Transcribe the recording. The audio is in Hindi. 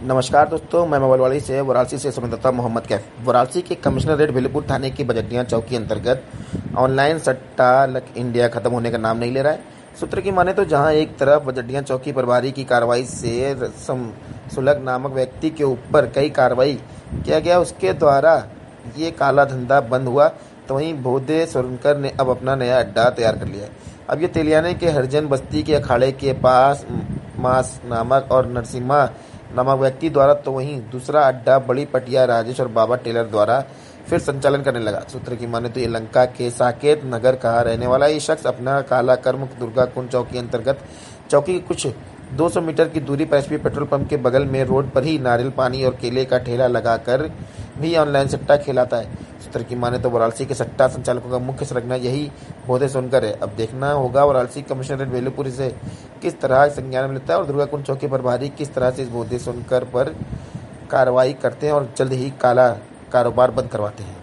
नमस्कार दोस्तों, मैं मोबाइलवाड़ी से वाराणसी से संवाददाता मोहम्मद कैफ। वाराणसी के कमिश्नरेट वेलुपुर थाने की बजटिया चौकी अंतर्गत ऑनलाइन सट्टा लक इंडिया खत्म होने का नाम नहीं ले रहा है। सूत्र की माने तो जहां एक तरफ बजटिया चौकी प्रभारी की कार्रवाई से सुलग नामक व्यक्ति के ऊपर कई कार्रवाई किया गया, उसके द्वारा ये काला धंधा बंद हुआ, तो वहीं भोदे सोनकर ने अब अपना नया अड्डा तैयार कर लिया है। अब ये तेलियाने के हरिजन बस्ती के अखाड़े के पास मास नामक और नरसिम्हा नामक व्यक्ति द्वारा, तो वहीं दूसरा अड्डा बड़ी पटिया राजेश और बाबा टेलर द्वारा फिर संचालन करने लगा। सूत्र की माने तो ये लंका के साकेत नगर का रहने वाला ये शख्स अपना काला कर्म दुर्गा कुंड चौकी अंतर्गत चौकी के कुछ 200 मीटर की दूरी पर एचपी पेट्रोल पंप के बगल में रोड पर ही नारियल पानी और केले का ठेला लगाकर भी ऑनलाइन सट्टा खेलाता है। सूत्र की माने तो वाराणसी के सट्टा संचालकों का मुख्य संरचना यही भोदे सोनकर है। अब देखना होगा वाराणसी कमिश्नरेट वेलुपुर से किस तरह संज्ञान मिलता है और दुर्गा कुंड चौकी प्रभारी किस तरह से इस भोदे सोनकर पर कार्रवाई करते हैं और जल्द ही काला कारोबार बंद करवाते हैं।